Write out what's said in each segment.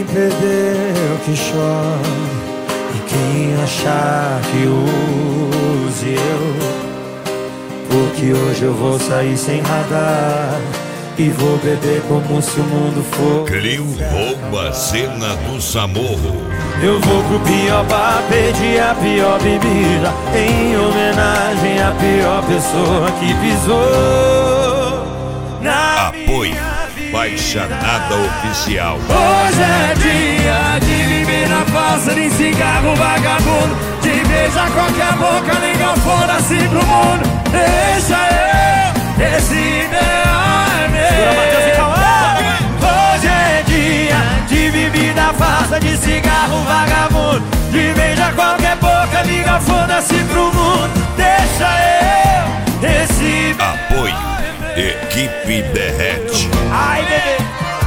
perdeu que chore, e quem achar que use eu, porque hoje eu vou sair sem radar e vou beber como se o mundo fosse. Clio rouba a cena do Samorro. Eu vou pro pior bar pedir a pior bebida, em homenagem à pior pessoa que pisou na Apoio Baixanada Oficial. Hoje é dia de viver na falsa, de cigarro vagabundo, de beijar qualquer boca, liga foda-se pro mundo. Deixa eu, esse ideal é meu. Hoje é dia de bebida falsa, de cigarro vagabundo, de beijar qualquer boca, liga foda-se pro mundo. Deixa eu, esse Apoio Equipe Derrete. ai, bebê.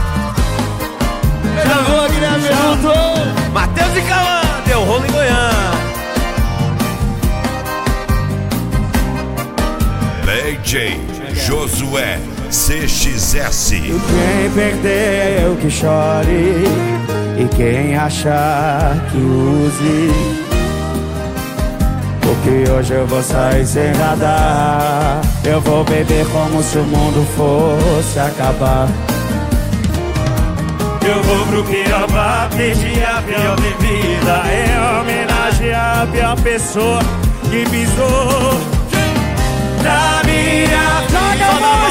Já vou, Guilherme, junto. Matheus e Cauã, deu rolo em Goiânia. DJ Josué CXS. Quem perdeu que chore, e quem achar que use, porque hoje eu vou sair sem radar. Eu vou beber como se o mundo fosse acabar. Eu vou pro pior bar pedir a pior bebida, em homenagem à pior pessoa que pisou na minha vida.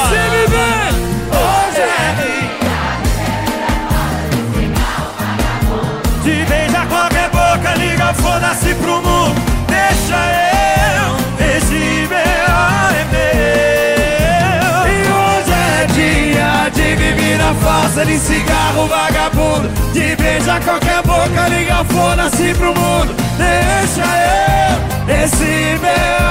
Hoje é de beijar qualquer boca, liga foda-se pro mundo. Deixa eu, esse B.O. é meu. E hoje é dia de beber na falsa, de cigarro vagabundo, de beijar qualquer boca, liga foda-se pro mundo. Deixa eu, esse B.O.